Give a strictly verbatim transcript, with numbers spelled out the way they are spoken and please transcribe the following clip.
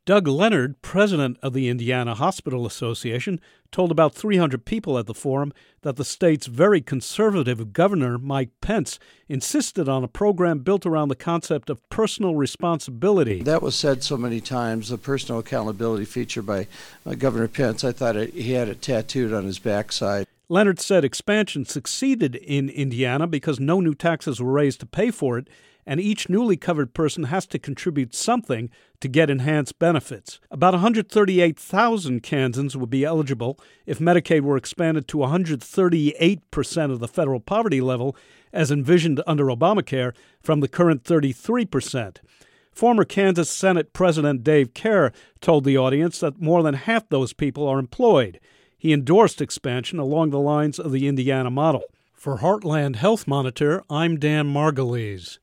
Doug Leonard, president of the Indiana Hospital Association, told about three hundred people at the forum that the state's very conservative governor, Mike Pence, insisted on a program built around the concept of personal responsibility. That was said so many times, the personal accountability feature by uh, Governor Pence. I thought it, he had it tattooed on his backside. Leonard said expansion succeeded in Indiana because no new taxes were raised to pay for it, and each newly covered person has to contribute something to get enhanced benefits. About one hundred thirty-eight thousand Kansans would be eligible if Medicaid were expanded to one hundred thirty-eight percent of the federal poverty level, as envisioned under Obamacare, from the current thirty-three percent. Former Kansas Senate President Dave Kerr told the audience that more than half those people are employed. He endorsed expansion along the lines of the Indiana model. For Heartland Health Monitor, I'm Dan Margulies.